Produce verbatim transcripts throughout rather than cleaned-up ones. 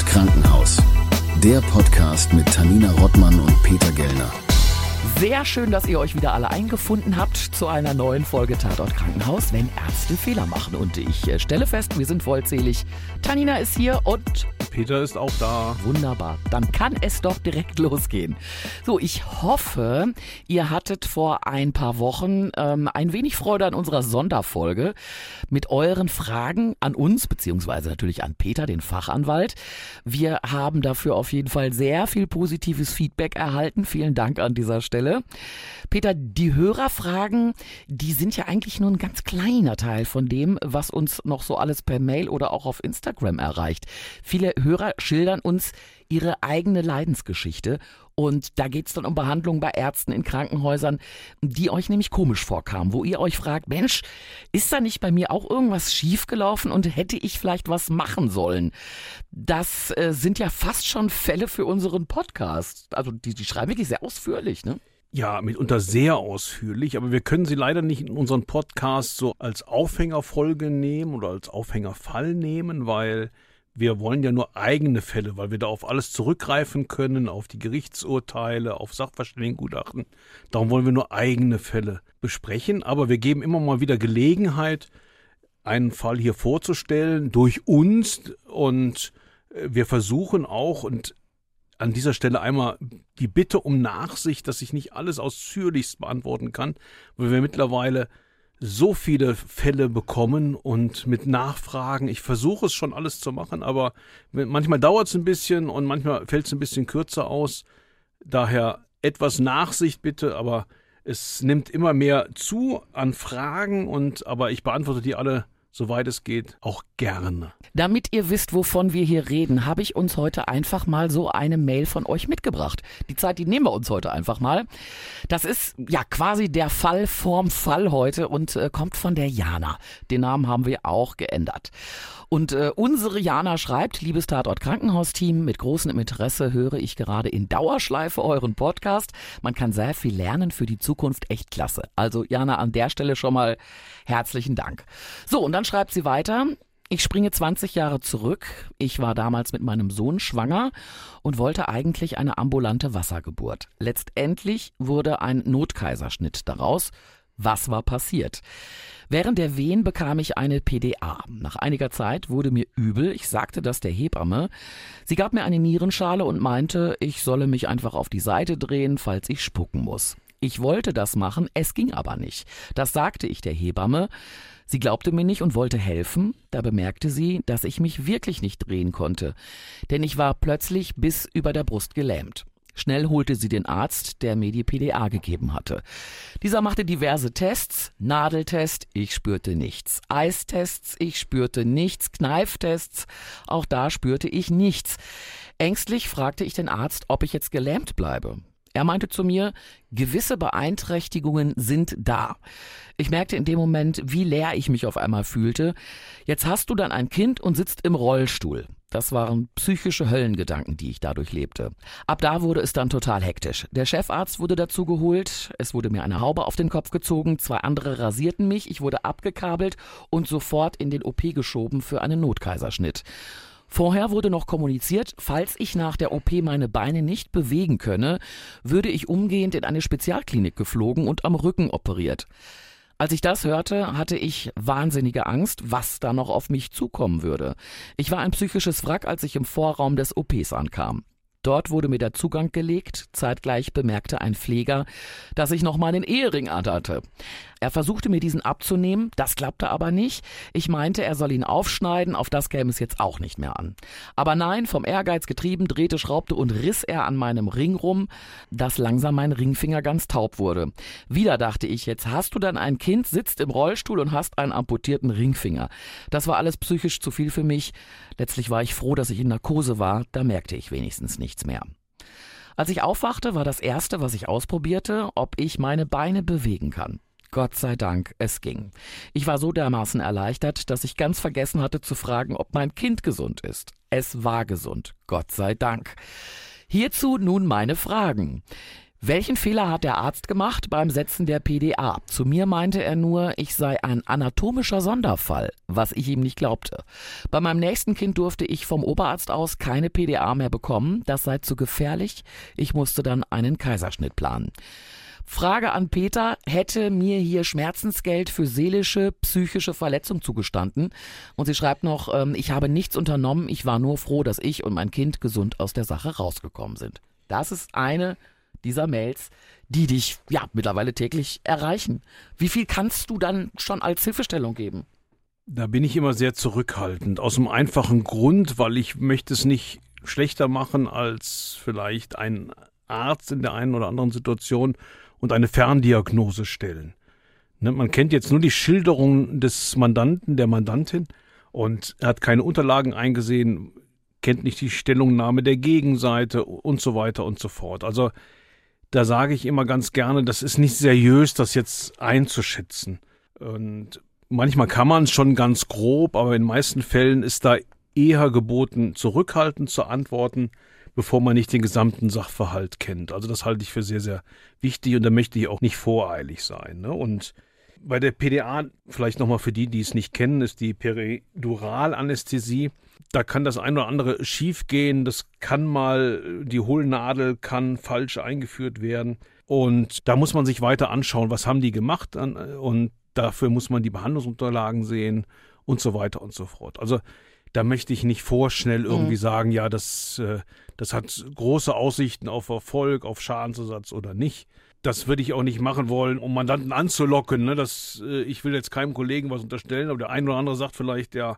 Krankenhaus. Der Podcast mit Tanina Rottmann und Peter Gellner. Sehr schön, dass ihr euch wieder alle eingefunden habt zu einer neuen Folge Tatort Krankenhaus, wenn Ärzte Fehler machen. Und ich äh, stelle fest, wir sind vollzählig. Tanina ist hier und Peter ist auch da. Wunderbar, dann kann es doch direkt losgehen. So, ich hoffe, ihr hattet vor ein paar Wochen ähm, ein wenig Freude an unserer Sonderfolge mit euren Fragen an uns, beziehungsweise natürlich an Peter, den Fachanwalt. Wir haben dafür auf jeden Fall sehr viel positives Feedback erhalten. Vielen Dank an dieser Stelle. Peter, die Hörerfragen, die sind ja eigentlich nur ein ganz kleiner Teil von dem, was uns noch so alles per Mail oder auch auf Instagram erreicht. Viele Hörer schildern uns ihre eigene Leidensgeschichte und da geht es dann um Behandlungen bei Ärzten in Krankenhäusern, die euch nämlich komisch vorkamen, wo ihr euch fragt, Mensch, ist da nicht bei mir auch irgendwas schiefgelaufen und hätte ich vielleicht was machen sollen? Das äh, sind ja fast schon Fälle für unseren Podcast. Also die, die schreiben wirklich sehr ausführlich, ne? Ja, mitunter sehr ausführlich, aber wir können sie leider nicht in unseren Podcast so als Aufhängerfolge nehmen oder als Aufhängerfall nehmen, weil wir wollen ja nur eigene Fälle, weil wir da auf alles zurückgreifen können, auf die Gerichtsurteile, auf Sachverständigengutachten. Darum wollen wir nur eigene Fälle besprechen, aber wir geben immer mal wieder Gelegenheit, einen Fall hier vorzustellen durch uns und wir versuchen auch und an dieser Stelle einmal die Bitte um Nachsicht, dass ich nicht alles ausführlichst beantworten kann, weil wir mittlerweile so viele Fälle bekommen und mit Nachfragen. Ich versuche es schon alles zu machen, aber manchmal dauert es ein bisschen und manchmal fällt es ein bisschen kürzer aus. Daher etwas Nachsicht bitte, aber es nimmt immer mehr zu an Fragen und aber ich beantworte die alle, soweit es geht, auch gerne. Damit ihr wisst, wovon wir hier reden, habe ich uns heute einfach mal so eine Mail von euch mitgebracht. Die Zeit, die nehmen wir uns heute einfach mal. Das ist ja quasi der Fall vorm Fall heute und äh, kommt von der Jana. Den Namen haben wir auch geändert. Und äh, unsere Jana schreibt, liebes Tatort Krankenhausteam, mit großem Interesse höre ich gerade in Dauerschleife euren Podcast. Man kann sehr viel lernen für die Zukunft, echt klasse. Also Jana, an der Stelle schon mal herzlichen Dank. So, und dann schreibt sie weiter. Ich springe zwanzig Jahre zurück. Ich war damals mit meinem Sohn schwanger und wollte eigentlich eine ambulante Wassergeburt. Letztendlich wurde ein Notkaiserschnitt daraus. Was war passiert? Während der Wehen bekam ich eine P D A. Nach einiger Zeit wurde mir übel. Ich sagte das der Hebamme. Sie gab mir eine Nierenschale und meinte, ich solle mich einfach auf die Seite drehen, falls ich spucken muss. Ich wollte das machen, es ging aber nicht. Das sagte ich der Hebamme. Sie glaubte mir nicht und wollte helfen. Da bemerkte sie, dass ich mich wirklich nicht drehen konnte, denn ich war plötzlich bis über der Brust gelähmt. Schnell holte sie den Arzt, der mir die P D A gegeben hatte. Dieser machte diverse Tests, Nadeltest, ich spürte nichts. Eistests, ich spürte nichts. Kneiftests, auch da spürte ich nichts. Ängstlich fragte ich den Arzt, ob ich jetzt gelähmt bleibe. Er meinte zu mir, gewisse Beeinträchtigungen sind da. Ich merkte in dem Moment, wie leer ich mich auf einmal fühlte. Jetzt hast du dann ein Kind und sitzt im Rollstuhl. Das waren psychische Höllengedanken, die ich dadurch lebte. Ab da wurde es dann total hektisch. Der Chefarzt wurde dazu geholt, es wurde mir eine Haube auf den Kopf gezogen, zwei andere rasierten mich, ich wurde abgekabelt und sofort in den O P geschoben für einen Notkaiserschnitt. Vorher wurde noch kommuniziert, falls ich nach der O P meine Beine nicht bewegen könne, würde ich umgehend in eine Spezialklinik geflogen und am Rücken operiert. Als ich das hörte, hatte ich wahnsinnige Angst, was da noch auf mich zukommen würde. Ich war ein psychisches Wrack, als ich im Vorraum des O Ps ankam. Dort wurde mir der Zugang gelegt, zeitgleich bemerkte ein Pfleger, dass ich noch meinen Ehering anhatte. Er versuchte mir diesen abzunehmen, das klappte aber nicht. Ich meinte, er soll ihn aufschneiden, auf das käme es jetzt auch nicht mehr an. Aber nein, vom Ehrgeiz getrieben, drehte, schraubte und riss er an meinem Ring rum, dass langsam mein Ringfinger ganz taub wurde. Wieder dachte ich, jetzt hast du dann ein Kind, sitzt im Rollstuhl und hast einen amputierten Ringfinger. Das war alles psychisch zu viel für mich. Letztlich war ich froh, dass ich in Narkose war, da merkte ich wenigstens nichts mehr. Als ich aufwachte, war das Erste, was ich ausprobierte, ob ich meine Beine bewegen kann. Gott sei Dank, es ging. Ich war so dermaßen erleichtert, dass ich ganz vergessen hatte zu fragen, ob mein Kind gesund ist. Es war gesund, Gott sei Dank. Hierzu nun meine Fragen. Welchen Fehler hat der Arzt gemacht beim Setzen der P D A? Zu mir meinte er nur, ich sei ein anatomischer Sonderfall, was ich ihm nicht glaubte. Bei meinem nächsten Kind durfte ich vom Oberarzt aus keine P D A mehr bekommen. Das sei zu gefährlich. Ich musste dann einen Kaiserschnitt planen. Frage an Peter, hätte mir hier Schmerzensgeld für seelische, psychische Verletzung zugestanden? Und sie schreibt noch, ähm, ich habe nichts unternommen, ich war nur froh, dass ich und mein Kind gesund aus der Sache rausgekommen sind. Das ist eine dieser Mails, die dich ja mittlerweile täglich erreichen. Wie viel kannst du dann schon als Hilfestellung geben? Da bin ich immer sehr zurückhaltend, aus einem einfachen Grund, weil ich möchte es nicht schlechter machen als vielleicht ein Arzt in der einen oder anderen Situation und eine Ferndiagnose stellen. Ne, man kennt jetzt nur die Schilderung des Mandanten, der Mandantin und er hat keine Unterlagen eingesehen, kennt nicht die Stellungnahme der Gegenseite und so weiter und so fort. Also da sage ich immer ganz gerne, das ist nicht seriös, das jetzt einzuschätzen. Und manchmal kann man es schon ganz grob, aber in den meisten Fällen ist da eher geboten, zurückhaltend zu antworten, bevor man nicht den gesamten Sachverhalt kennt. Also das halte ich für sehr, sehr wichtig und da möchte ich auch nicht voreilig sein. Ne? Und bei der P D A, vielleicht nochmal für die, die es nicht kennen, ist die Periduralanästhesie. Da kann das ein oder andere schief gehen. Das kann mal, die Hohlnadel kann falsch eingeführt werden. Und da muss man sich weiter anschauen, was haben die gemacht. Und dafür muss man die Behandlungsunterlagen sehen und so weiter und so fort. Also da möchte ich nicht vorschnell irgendwie mhm. sagen, ja, das, das hat große Aussichten auf Erfolg, auf Schadensersatz oder nicht. Das würde ich auch nicht machen wollen, um Mandanten anzulocken. Ne? Das, ich will jetzt keinem Kollegen was unterstellen, aber der eine oder andere sagt vielleicht, ja,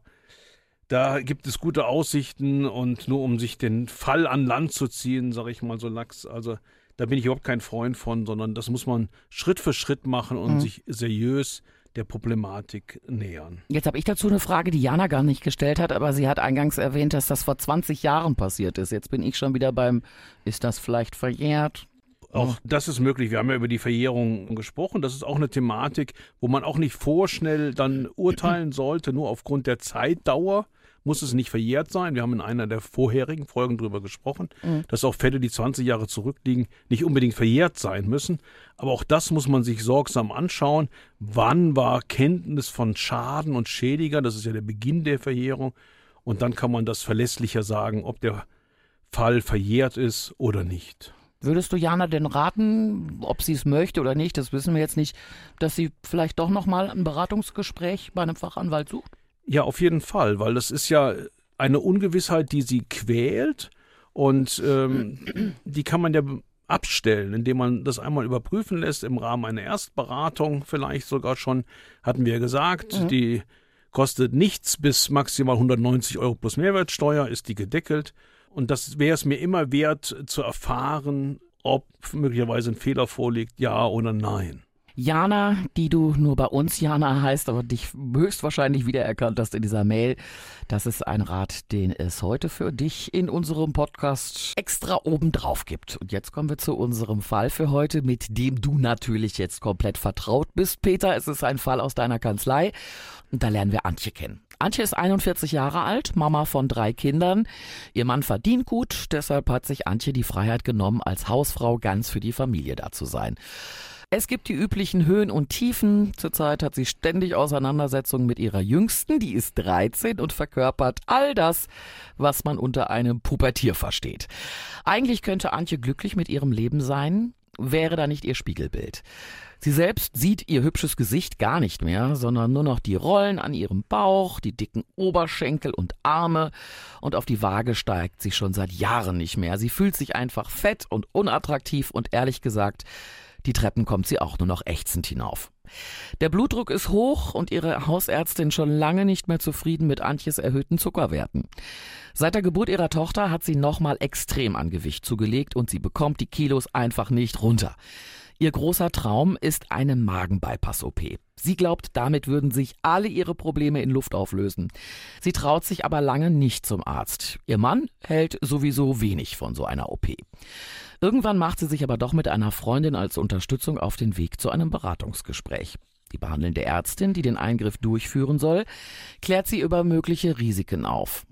da gibt es gute Aussichten und nur um sich den Fall an Land zu ziehen, sage ich mal so lax. Also da bin ich überhaupt kein Freund von, sondern das muss man Schritt für Schritt machen und mhm. sich seriös der Problematik nähern. Jetzt habe ich dazu eine Frage, die Jana gar nicht gestellt hat, aber sie hat eingangs erwähnt, dass das vor zwanzig Jahren passiert ist. Jetzt bin ich schon wieder beim, ist das vielleicht verjährt? Auch das ist möglich. Wir haben ja über die Verjährung gesprochen. Das ist auch eine Thematik, wo man auch nicht vorschnell dann urteilen sollte, nur aufgrund der Zeitdauer. Muss es nicht verjährt sein. Wir haben in einer der vorherigen Folgen darüber gesprochen, mhm. dass auch Fälle, die zwanzig Jahre zurückliegen, nicht unbedingt verjährt sein müssen. Aber auch das muss man sich sorgsam anschauen. Wann war Kenntnis von Schaden und Schädiger? Das ist ja der Beginn der Verjährung. Und dann kann man das verlässlicher sagen, ob der Fall verjährt ist oder nicht. Würdest du Jana denn raten, ob sie es möchte oder nicht, das wissen wir jetzt nicht, dass sie vielleicht doch nochmal ein Beratungsgespräch bei einem Fachanwalt sucht? Ja, auf jeden Fall, weil das ist ja eine Ungewissheit, die sie quält und ähm, die kann man ja abstellen, indem man das einmal überprüfen lässt im Rahmen einer Erstberatung, vielleicht sogar schon, hatten wir gesagt, mhm. die kostet nichts bis maximal hundertneunzig Euro plus Mehrwertsteuer, ist die gedeckelt und das wäre es mir immer wert zu erfahren, ob möglicherweise ein Fehler vorliegt, ja oder nein. Jana, die du nur bei uns Jana heißt, aber dich höchstwahrscheinlich wiedererkannt hast in dieser Mail. Das ist ein Rat, den es heute für dich in unserem Podcast extra obendrauf gibt. Und jetzt kommen wir zu unserem Fall für heute, mit dem du natürlich jetzt komplett vertraut bist, Peter. Es ist ein Fall aus deiner Kanzlei und da lernen wir Antje kennen. Antje ist einundvierzig Jahre alt, Mama von drei Kindern. Ihr Mann verdient gut, deshalb hat sich Antje die Freiheit genommen, als Hausfrau ganz für die Familie da zu sein. Es gibt die üblichen Höhen und Tiefen. Zurzeit hat sie ständig Auseinandersetzungen mit ihrer Jüngsten, die ist dreizehn und verkörpert all das, was man unter einem Pubertier versteht. Eigentlich könnte Antje glücklich mit ihrem Leben sein, wäre da nicht ihr Spiegelbild. Sie selbst sieht ihr hübsches Gesicht gar nicht mehr, sondern nur noch die Rollen an ihrem Bauch, die dicken Oberschenkel und Arme, und auf die Waage steigt sie schon seit Jahren nicht mehr. Sie fühlt sich einfach fett und unattraktiv und ehrlich gesagt, die Treppen kommt sie auch nur noch ächzend hinauf. Der Blutdruck ist hoch und ihre Hausärztin schon lange nicht mehr zufrieden mit Antjes erhöhten Zuckerwerten. Seit der Geburt ihrer Tochter hat sie nochmal extrem an Gewicht zugelegt und sie bekommt die Kilos einfach nicht runter. Ihr großer Traum ist eine Magen-Bypass-O P. Sie glaubt, damit würden sich alle ihre Probleme in Luft auflösen. Sie traut sich aber lange nicht zum Arzt. Ihr Mann hält sowieso wenig von so einer O P. Irgendwann macht sie sich aber doch mit einer Freundin als Unterstützung auf den Weg zu einem Beratungsgespräch. Die behandelnde Ärztin, die den Eingriff durchführen soll, klärt sie über mögliche Risiken auf.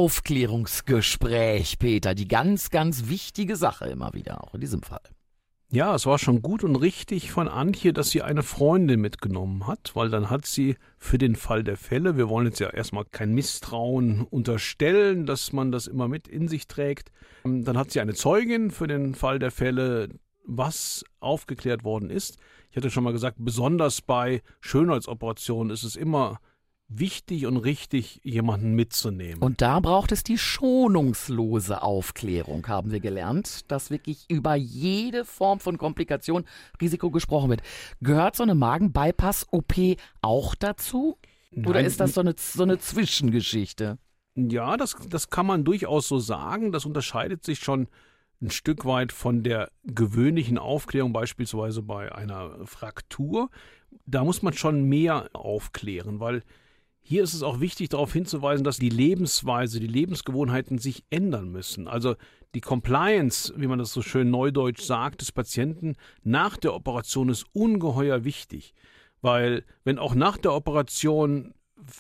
Aufklärungsgespräch, Peter, die ganz, ganz wichtige Sache immer wieder, auch in diesem Fall. Ja, es war schon gut und richtig von Antje, dass sie eine Freundin mitgenommen hat, weil dann hat sie für den Fall der Fälle, wir wollen jetzt ja erstmal kein Misstrauen unterstellen, dass man das immer mit in sich trägt, dann hat sie eine Zeugin für den Fall der Fälle, was aufgeklärt worden ist. Ich hatte schon mal gesagt, besonders bei Schönheitsoperationen ist es immer wichtig und richtig, jemanden mitzunehmen. Und da braucht es die schonungslose Aufklärung, haben wir gelernt, dass wirklich über jede Form von Komplikation, Risiko gesprochen wird. Gehört so eine Magen-Bypass-O P auch dazu? Nein, Oder ist das so eine, so eine Zwischengeschichte? Ja, das, das kann man durchaus so sagen. Das unterscheidet sich schon ein Stück weit von der gewöhnlichen Aufklärung, beispielsweise bei einer Fraktur. Da muss man schon mehr aufklären, weil hier ist es auch wichtig, darauf hinzuweisen, dass die Lebensweise, die Lebensgewohnheiten sich ändern müssen. Also die Compliance, wie man das so schön neudeutsch sagt, des Patienten nach der Operation ist ungeheuer wichtig. Weil wenn auch nach der Operation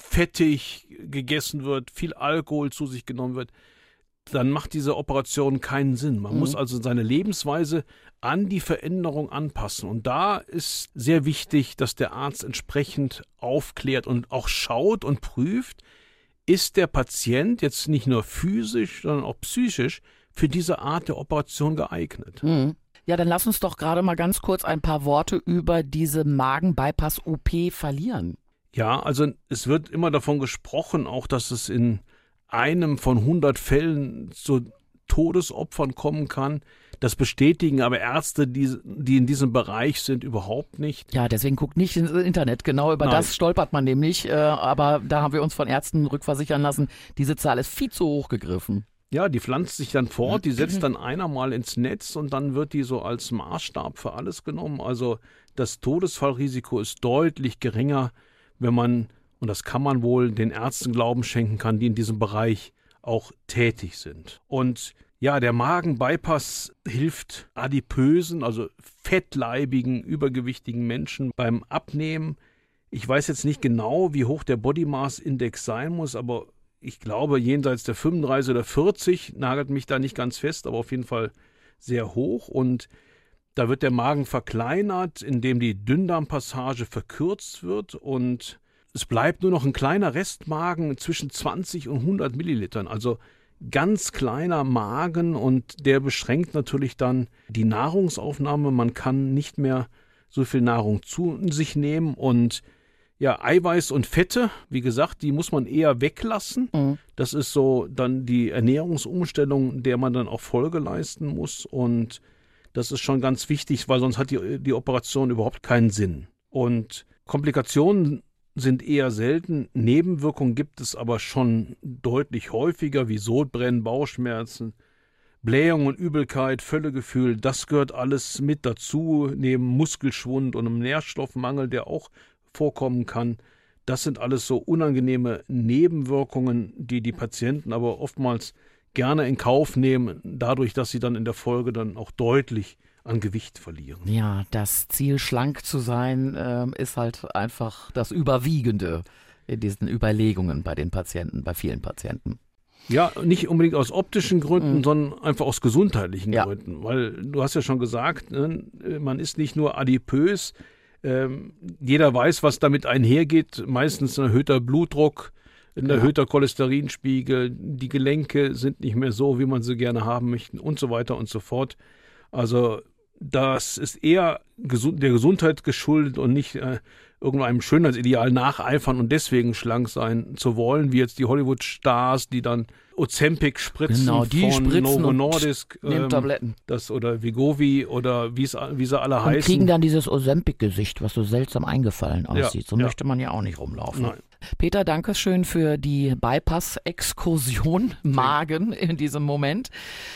fettig gegessen wird, viel Alkohol zu sich genommen wird, dann macht diese Operation keinen Sinn. Man mhm. muss also seine Lebensweise an die Veränderung anpassen. Und da ist sehr wichtig, dass der Arzt entsprechend aufklärt und auch schaut und prüft, ist der Patient jetzt nicht nur physisch, sondern auch psychisch für diese Art der Operation geeignet. Mhm. Ja, dann lass uns doch gerade mal ganz kurz ein paar Worte über diese Magen-Bypass-O P verlieren. Ja, also es wird immer davon gesprochen, auch dass es in einem von hundert Fällen zu Todesopfern kommen kann. Das bestätigen aber Ärzte, die, die in diesem Bereich sind, überhaupt nicht. Ja, deswegen guckt nicht ins Internet. Genau über Nein. das stolpert man nämlich. Äh, aber da haben wir uns von Ärzten rückversichern lassen, diese Zahl ist viel zu hoch gegriffen. Ja, die pflanzt sich dann fort, die setzt dann einer mal ins Netz und dann wird die so als Maßstab für alles genommen. Also das Todesfallrisiko ist deutlich geringer, wenn man, und das kann man wohl, den Ärzten Glauben schenken kann, die in diesem Bereich auch tätig sind. Und ja, der Magen-Bypass hilft adipösen, also fettleibigen, übergewichtigen Menschen beim Abnehmen. Ich weiß jetzt nicht genau, wie hoch der Body Mass Index sein muss, aber ich glaube, jenseits der fünfunddreißig oder vierzig, nagelt mich da nicht ganz fest, aber auf jeden Fall sehr hoch. Und da wird der Magen verkleinert, indem die Dünndarmpassage verkürzt wird und es bleibt nur noch ein kleiner Restmagen zwischen zwanzig und hundert Millilitern, also ganz kleiner Magen und der beschränkt natürlich dann die Nahrungsaufnahme. Man kann nicht mehr so viel Nahrung zu sich nehmen und ja, Eiweiß und Fette, wie gesagt, die muss man eher weglassen. Mhm. Das ist so dann die Ernährungsumstellung, der man dann auch Folge leisten muss. Und das ist schon ganz wichtig, weil sonst hat die, die Operation überhaupt keinen Sinn. Und Komplikationen sind eher selten. Nebenwirkungen gibt es aber schon deutlich häufiger, wie Sodbrennen, Bauchschmerzen, Blähung und Übelkeit, Völlegefühl. Das gehört alles mit dazu, neben Muskelschwund und einem Nährstoffmangel, der auch vorkommen kann. Das sind alles so unangenehme Nebenwirkungen, die die Patienten aber oftmals gerne in Kauf nehmen, dadurch, dass sie dann in der Folge dann auch deutlich an Gewicht verlieren. Ja, das Ziel, schlank zu sein, äh, ist halt einfach das Überwiegende in diesen Überlegungen bei den Patienten, bei vielen Patienten. Ja, nicht unbedingt aus optischen Gründen, mhm. sondern einfach aus gesundheitlichen ja. Gründen. Weil du hast ja schon gesagt, ne, man ist nicht nur adipös, Ähm, jeder weiß, was damit einhergeht. Meistens ein erhöhter Blutdruck, ein ja. erhöhter Cholesterinspiegel, die Gelenke sind nicht mehr so, wie man sie gerne haben möchte und so weiter und so fort. Also das ist eher gesund, der Gesundheit geschuldet und nicht äh, irgendeinem Schönheitsideal nacheifern und deswegen schlank sein zu wollen, wie jetzt die Hollywood-Stars, die dann Ozempic spritzen genau, die von spritzen Novo Nordisk, ähm, Tabletten. Das, oder Wegovy oder wie sie alle und heißen. Und kriegen dann dieses Ozempic-Gesicht, was so seltsam eingefallen aussieht. Ja, so ja. möchte man ja auch nicht rumlaufen. Nein. Peter, danke schön für die Bypass-Exkursion Magen in diesem Moment.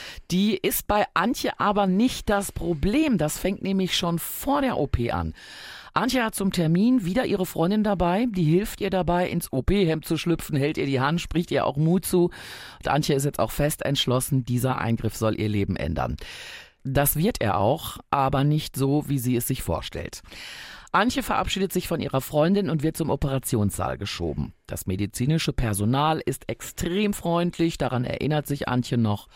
Die ist bei Antje aber nicht das Problem. Das fängt nämlich schon vor der O P an. Antje hat zum Termin wieder ihre Freundin dabei, die hilft ihr dabei, ins O P-Hemd zu schlüpfen, hält ihr die Hand, spricht ihr auch Mut zu. Und Antje ist jetzt auch fest entschlossen, dieser Eingriff soll ihr Leben ändern. Das wird er auch, aber nicht so, wie sie es sich vorstellt. Antje verabschiedet sich von ihrer Freundin und wird zum Operationssaal geschoben. Das medizinische Personal ist extrem freundlich, daran erinnert sich Antje noch.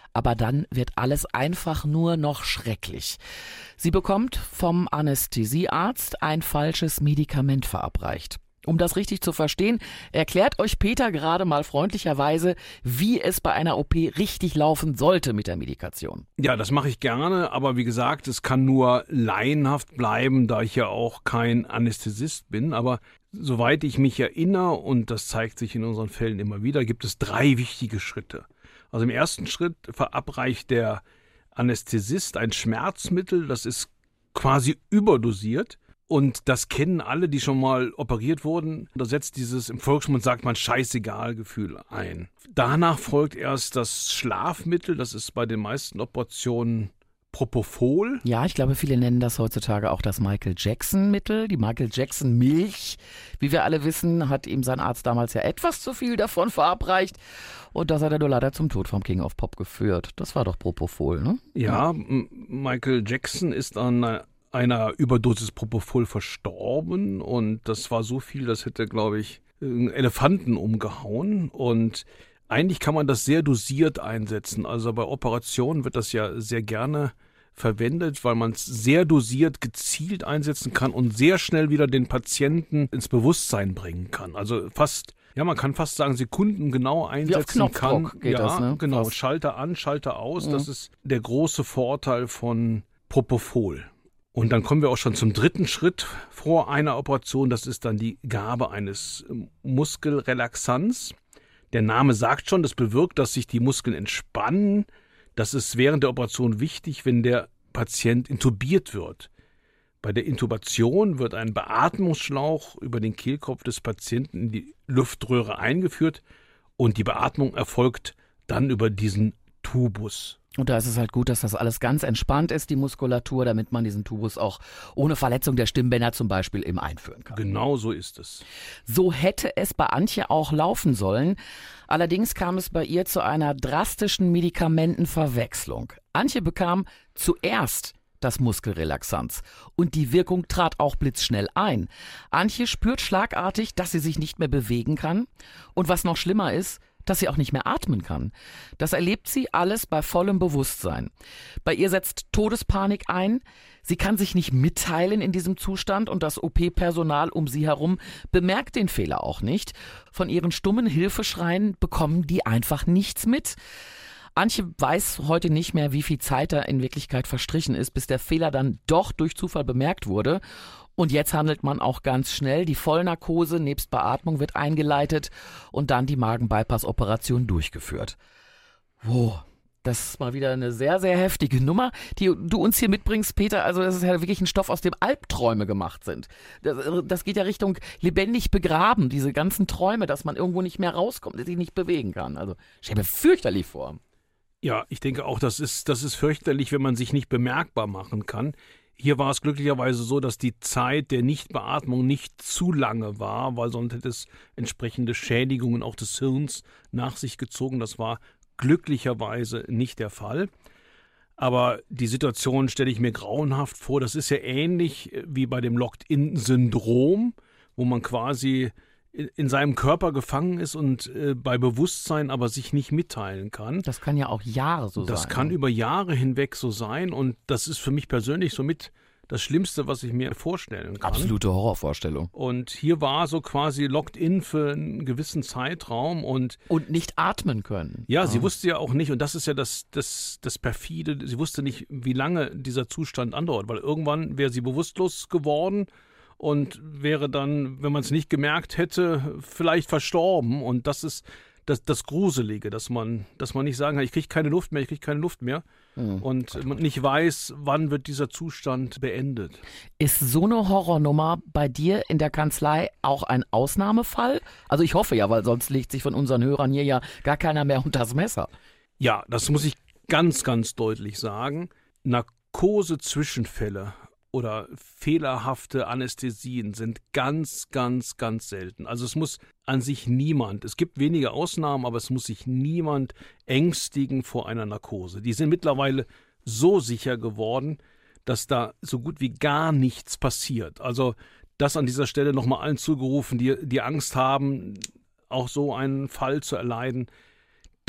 Aber dann wird alles einfach nur noch schrecklich. Sie bekommt vom Anästhesiearzt ein falsches Medikament verabreicht. Um das richtig zu verstehen, erklärt euch Peter gerade mal freundlicherweise, wie es bei einer O P richtig laufen sollte mit der Medikation. Ja, das mache ich gerne, aber wie gesagt, es kann nur laienhaft bleiben, da ich ja auch kein Anästhesist bin. Aber soweit ich mich erinnere, und das zeigt sich in unseren Fällen immer wieder, gibt es drei wichtige Schritte. Also im ersten Schritt verabreicht der Anästhesist ein Schmerzmittel, das ist quasi überdosiert. Und das kennen alle, die schon mal operiert wurden. Da setzt dieses, im Volksmund sagt man, Scheißegal-Gefühl ein. Danach folgt erst das Schlafmittel, das ist bei den meisten Operationen Propofol. Ja, ich glaube, viele nennen das heutzutage auch das Michael-Jackson-Mittel, die Michael-Jackson-Milch. Wie wir alle wissen, hat ihm sein Arzt damals ja etwas zu viel davon verabreicht. Und das hat er nur leider zum Tod vom King of Pop geführt. Das war doch Propofol, ne? Ja, M- Michael Jackson ist an einer einer Überdosis Propofol verstorben und das war so viel, das hätte, glaube ich, einen Elefanten umgehauen und eigentlich kann man das sehr dosiert einsetzen. Also bei Operationen wird das ja sehr gerne verwendet, weil man es sehr dosiert, gezielt einsetzen kann und sehr schnell wieder den Patienten ins Bewusstsein bringen kann. Also fast, ja, man kann fast sagen, sekundengenau einsetzen Wie auf Knopfdruck kann. geht ja, das, ne? genau. Fast. Schalter an, Schalter aus. Mhm. Das ist der große Vorteil von Propofol. Und dann kommen wir auch schon zum dritten Schritt vor einer Operation. Das ist dann die Gabe eines Muskelrelaxants. Der Name sagt schon, das bewirkt, dass sich die Muskeln entspannen. Das ist während der Operation wichtig, wenn der Patient intubiert wird. Bei der Intubation wird ein Beatmungsschlauch über den Kehlkopf des Patienten in die Luftröhre eingeführt und die Beatmung erfolgt dann über diesen Tubus. Und da ist es halt gut, dass das alles ganz entspannt ist, die Muskulatur, damit man diesen Tubus auch ohne Verletzung der Stimmbänder zum Beispiel eben einführen kann. Genau so ist es. So hätte es bei Antje auch laufen sollen. Allerdings kam es bei ihr zu einer drastischen Medikamentenverwechslung. Antje bekam zuerst das Muskelrelaxanz und die Wirkung trat auch blitzschnell ein. Antje spürt schlagartig, dass sie sich nicht mehr bewegen kann und was noch schlimmer ist, dass sie auch nicht mehr atmen kann. Das erlebt sie alles bei vollem Bewusstsein. Bei ihr setzt Todespanik ein. Sie kann sich nicht mitteilen in diesem Zustand und das O P-Personal um sie herum bemerkt den Fehler auch nicht. Von ihren stummen Hilfeschreien bekommen die einfach nichts mit. Antje weiß heute nicht mehr, wie viel Zeit da in Wirklichkeit verstrichen ist, bis der Fehler dann doch durch Zufall bemerkt wurde. Und jetzt handelt man auch ganz schnell. Die Vollnarkose nebst Beatmung wird eingeleitet und dann die Magen-Bypass-Operation durchgeführt. Wow, das ist mal wieder eine sehr, sehr heftige Nummer, die du uns hier mitbringst, Peter. Also das ist ja wirklich ein Stoff, aus dem Albträume gemacht sind. Das, das geht ja Richtung lebendig begraben, diese ganzen Träume, dass man irgendwo nicht mehr rauskommt, dass sich nicht bewegen kann. Also stell mir fürchterlich vor. Ja, ich denke auch, das ist, das ist fürchterlich, wenn man sich nicht bemerkbar machen kann. Hier war es glücklicherweise so, dass die Zeit der Nichtbeatmung nicht zu lange war, weil sonst hätte es entsprechende Schädigungen auch des Hirns nach sich gezogen. Das war glücklicherweise nicht der Fall. Aber die Situation stelle ich mir grauenhaft vor. Das ist ja ähnlich wie bei dem Locked-in-Syndrom, wo man quasi in seinem Körper gefangen ist und äh, bei Bewusstsein aber sich nicht mitteilen kann. Das kann ja auch Jahre so Das sein. kann ne? über Jahre hinweg so sein und das ist für mich persönlich somit das Schlimmste, was ich mir vorstellen kann. Absolute Horrorvorstellung. Und hier war so quasi locked in für einen gewissen Zeitraum und Und nicht atmen können. ja, sie wusste ja auch nicht, und das ist ja das, das, das perfide, sie wusste nicht, wie lange dieser Zustand andauert, weil irgendwann wäre sie bewusstlos geworden und wäre dann, wenn man es nicht gemerkt hätte, vielleicht verstorben. Und das ist das, das Gruselige, dass man, dass man nicht sagen kann, ich kriege keine Luft mehr, ich kriege keine Luft mehr. Mhm. Und man nicht weiß, wann wird dieser Zustand beendet. Ist so eine Horrornummer bei dir in der Kanzlei auch ein Ausnahmefall? Also ich hoffe ja, weil sonst legt sich von unseren Hörern hier ja gar keiner mehr unters Messer. Ja, das muss ich ganz, ganz deutlich sagen. Narkose-Zwischenfälle oder fehlerhafte Anästhesien sind ganz, ganz, ganz selten. Also es muss an sich niemand, es gibt wenige Ausnahmen, aber es muss sich niemand ängstigen vor einer Narkose. Die sind mittlerweile so sicher geworden, dass da so gut wie gar nichts passiert. Also das an dieser Stelle nochmal allen zugerufen, die, die Angst haben, auch so einen Fall zu erleiden.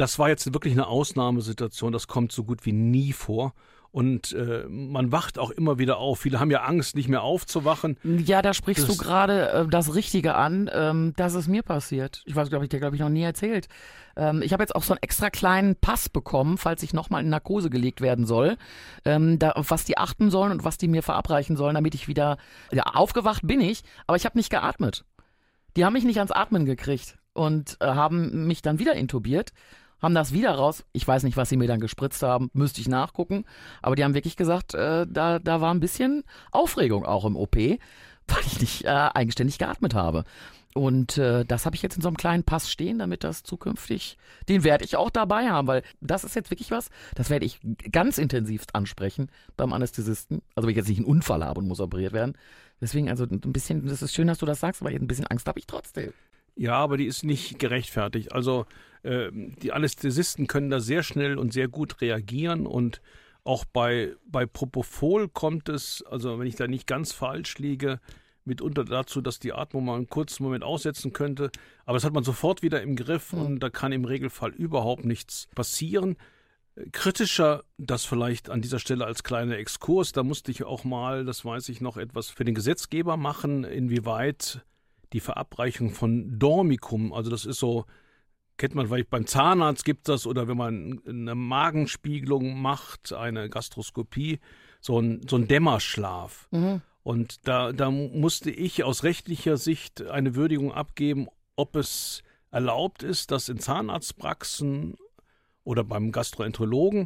das war jetzt wirklich eine Ausnahmesituation, das kommt so gut wie nie vor. Und äh, man wacht auch immer wieder auf. Viele haben ja Angst, nicht mehr aufzuwachen. Ja, da sprichst das du gerade äh, das Richtige an. Ähm, das ist mir passiert. Ich weiß, glaube ich, dir glaube ich noch nie erzählt. Ähm, ich habe jetzt auch so einen extra kleinen Pass bekommen, falls ich nochmal in Narkose gelegt werden soll, ähm, da, auf was die achten sollen und was die mir verabreichen sollen, damit ich wieder, ja, aufgewacht bin ich, aber ich habe nicht geatmet. Die haben mich nicht ans Atmen gekriegt und äh, haben mich dann wieder intubiert. Haben das wieder raus. Ich weiß nicht, was sie mir dann gespritzt haben, müsste ich nachgucken. Aber die haben wirklich gesagt, äh, da, da war ein bisschen Aufregung auch im O P, weil ich nicht äh, eigenständig geatmet habe. Und äh, das habe ich jetzt in so einem kleinen Pass stehen, damit das zukünftig, den werde ich auch dabei haben, weil das ist jetzt wirklich was, das werde ich ganz intensivst ansprechen beim Anästhesisten. Also wenn ich jetzt nicht einen Unfall habe und muss operiert werden. Deswegen, also ein bisschen, das ist schön, dass du das sagst, aber ein bisschen Angst habe ich trotzdem. Ja, aber die ist nicht gerechtfertigt. Also äh, die Anästhesisten können da sehr schnell und sehr gut reagieren und auch bei, bei Propofol kommt es, also wenn ich da nicht ganz falsch liege, mitunter dazu, dass die Atmung mal einen kurzen Moment aussetzen könnte. Aber das hat man sofort wieder im Griff und da kann im Regelfall überhaupt nichts passieren. Kritischer, das vielleicht an dieser Stelle als kleiner Exkurs, da musste ich auch mal, das weiß ich noch, etwas für den Gesetzgeber machen, inwieweit die Verabreichung von Dormicum, also das ist so, kennt man vielleicht beim Zahnarzt gibt das oder wenn man eine Magenspiegelung macht, eine Gastroskopie, so ein, so ein Dämmerschlaf. Mhm. Und da, da musste ich aus rechtlicher Sicht eine Würdigung abgeben, ob es erlaubt ist, dass in Zahnarztpraxen oder beim Gastroenterologen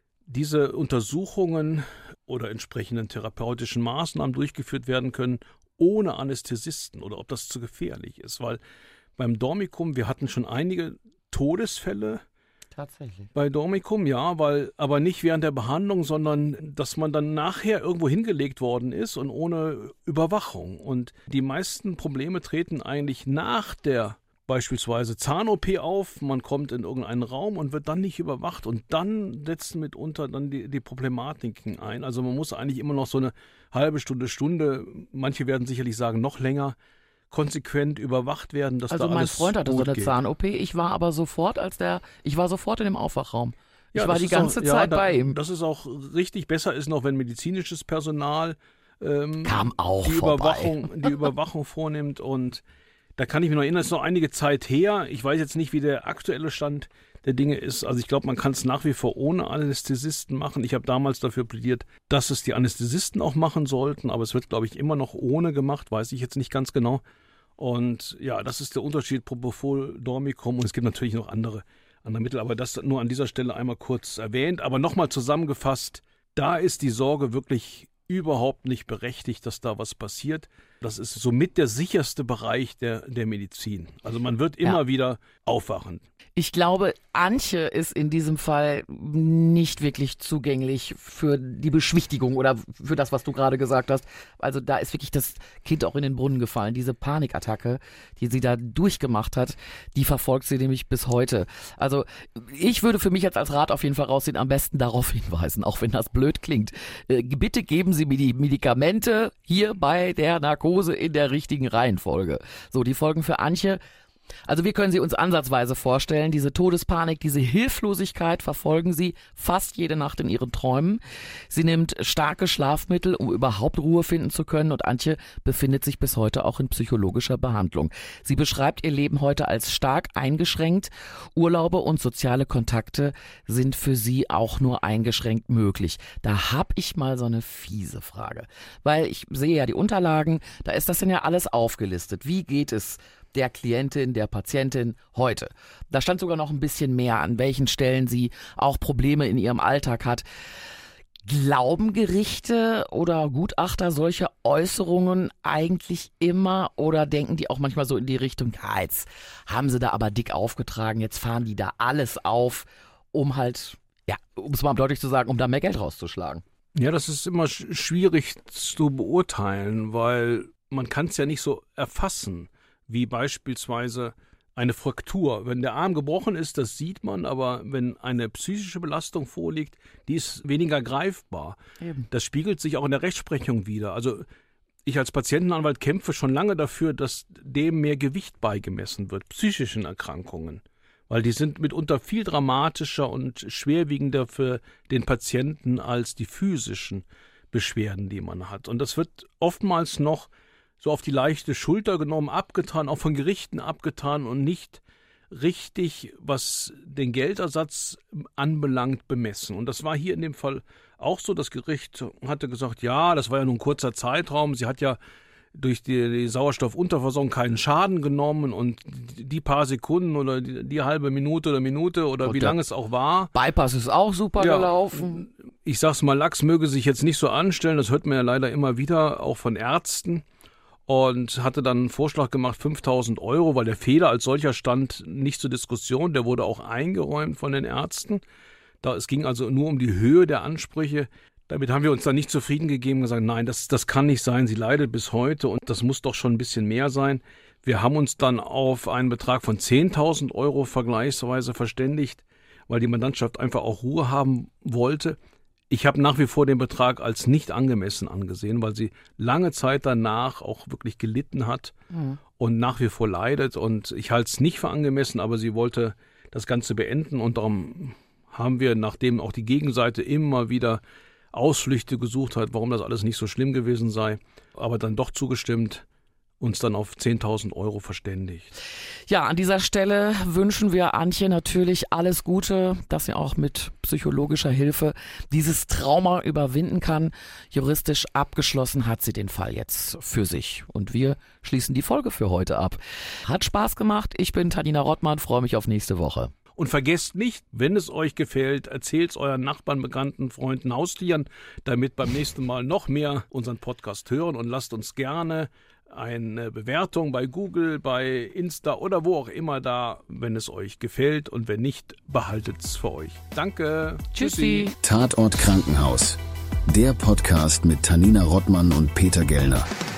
diese Untersuchungen oder entsprechenden therapeutischen Maßnahmen durchgeführt werden können, ohne Anästhesisten oder ob das zu gefährlich ist. Weil beim Dormicum, wir hatten schon einige Todesfälle. Tatsächlich. Bei Dormicum, ja, weil aber nicht während der Behandlung, sondern dass man dann nachher irgendwo hingelegt worden ist und ohne Überwachung. Und die meisten Probleme treten eigentlich nach der beispielsweise Zahn-O P auf, man kommt in irgendeinen Raum und wird dann nicht überwacht und dann setzen mitunter dann die, die Problematiken ein. Also man muss eigentlich immer noch so eine halbe Stunde, Stunde, manche werden sicherlich sagen noch länger, konsequent überwacht werden, dass also da alles mein Freund hatte so eine geht. Zahn-O P, ich war aber sofort als der, ich war sofort in dem Aufwachraum. Ich ja, war die ganze auch, Zeit ja, da, bei ihm. Das ist auch richtig, besser ist noch, wenn medizinisches Personal ähm, kam auch die, vorbei. Überwachung, die Überwachung vornimmt und da kann ich mich noch erinnern, das ist noch einige Zeit her. Ich weiß jetzt nicht, wie der aktuelle Stand der Dinge ist. Also ich glaube, man kann es nach wie vor ohne Anästhesisten machen. Ich habe damals dafür plädiert, dass es die Anästhesisten auch machen sollten. Aber es wird, glaube ich, immer noch ohne gemacht. Weiß ich jetzt nicht ganz genau. Und ja, das ist der Unterschied Propofol, Dormicum. Und es gibt natürlich noch andere, andere Mittel. Aber das nur an dieser Stelle einmal kurz erwähnt. Aber nochmal zusammengefasst, da ist die Sorge wirklich überhaupt nicht berechtigt, dass da was passiert. Das ist somit der sicherste Bereich der, der Medizin. Also man wird immer ja. wieder aufwachen. Ich glaube, Antje ist in diesem Fall nicht wirklich zugänglich für die Beschwichtigung oder für das, was du gerade gesagt hast. Also da ist wirklich das Kind auch in den Brunnen gefallen. Diese Panikattacke, die sie da durchgemacht hat, die verfolgt sie nämlich bis heute. Also ich würde für mich jetzt als Rat auf jeden Fall rausziehen, am besten darauf hinweisen, auch wenn das blöd klingt. Äh, bitte geben Sie mir die Medikamente hier bei der Narkose in der richtigen Reihenfolge. So, die Folgen für Antje. Also wir können sie uns ansatzweise vorstellen, diese Todespanik, diese Hilflosigkeit verfolgen sie fast jede Nacht in ihren Träumen. Sie nimmt starke Schlafmittel, um überhaupt Ruhe finden zu können und Antje befindet sich bis heute auch in psychologischer Behandlung. Sie beschreibt ihr Leben heute als stark eingeschränkt. Urlaube und soziale Kontakte sind für sie auch nur eingeschränkt möglich. Da hab ich mal so eine fiese Frage, weil ich sehe ja die Unterlagen, da ist das denn ja alles aufgelistet. Wie geht es der Klientin, der Patientin heute? Da stand sogar noch ein bisschen mehr, an welchen Stellen sie auch Probleme in ihrem Alltag hat. Glauben Gerichte oder Gutachter solche Äußerungen eigentlich immer oder denken die auch manchmal so in die Richtung, ja, jetzt haben sie da aber dick aufgetragen, jetzt fahren die da alles auf, um halt, ja, um es mal deutlich zu sagen, um da mehr Geld rauszuschlagen? Ja, das ist immer sch- schwierig zu beurteilen, weil man kann es ja nicht so erfassen, wie beispielsweise eine Fraktur. Wenn der Arm gebrochen ist, das sieht man, aber wenn eine psychische Belastung vorliegt, die ist weniger greifbar. Eben. Das spiegelt sich auch in der Rechtsprechung wider. Also ich als Patientenanwalt kämpfe schon lange dafür, dass dem mehr Gewicht beigemessen wird, psychischen Erkrankungen. weil die sind mitunter viel dramatischer und schwerwiegender für den Patienten als die physischen Beschwerden, die man hat. Und das wird oftmals noch so auf die leichte Schulter genommen, abgetan, auch von Gerichten abgetan und nicht richtig, was den Geldersatz anbelangt, bemessen. Und das war hier in dem Fall auch so. Das Gericht hatte gesagt, ja, das war ja nur ein kurzer Zeitraum. Sie hat ja durch die, die Sauerstoffunterversorgung keinen Schaden genommen und die paar Sekunden oder die, die halbe Minute oder Minute oder und wie lange es auch war. Bypass ist auch super ja, gelaufen. Ich sag's mal, Lachs möge sich jetzt nicht so anstellen, das hört man ja leider immer wieder, auch von Ärzten. Und hatte dann einen Vorschlag gemacht, fünftausend Euro, weil der Fehler als solcher stand nicht zur Diskussion, der wurde auch eingeräumt von den Ärzten. Da, es ging also nur um die Höhe der Ansprüche. Damit haben wir uns dann nicht zufrieden gegeben und gesagt, nein, das, das kann nicht sein, sie leidet bis heute und das muss doch schon ein bisschen mehr sein. Wir haben uns dann auf einen Betrag von zehntausend Euro vergleichsweise verständigt, weil die Mandantschaft einfach auch Ruhe haben wollte. Ich habe nach wie vor den Betrag als nicht angemessen angesehen, weil sie lange Zeit danach auch wirklich gelitten hat mhm. und nach wie vor leidet. Und ich halte es nicht für angemessen, aber sie wollte das Ganze beenden und darum haben wir, nachdem auch die Gegenseite immer wieder Ausflüchte gesucht hat, warum das alles nicht so schlimm gewesen sei, aber dann doch zugestimmt, uns dann auf zehntausend Euro verständigt. Ja, an dieser Stelle wünschen wir Antje natürlich alles Gute, dass sie auch mit psychologischer Hilfe dieses Trauma überwinden kann. Juristisch abgeschlossen hat sie den Fall jetzt für sich. Und wir schließen die Folge für heute ab. Hat Spaß gemacht. Ich bin Tanina Rottmann, freue mich auf nächste Woche. Und vergesst nicht, wenn es euch gefällt, erzählt es euren Nachbarn, Bekannten, Freunden, Haustieren, damit beim nächsten Mal noch mehr unseren Podcast hören und lasst uns gerne eine Bewertung bei Google, bei Insta oder wo auch immer da, wenn es euch gefällt und wenn nicht, behaltet es für euch. Danke. Tschüssi. Tatort Krankenhaus. Der Podcast mit Tanina Rottmann und Peter Gellner.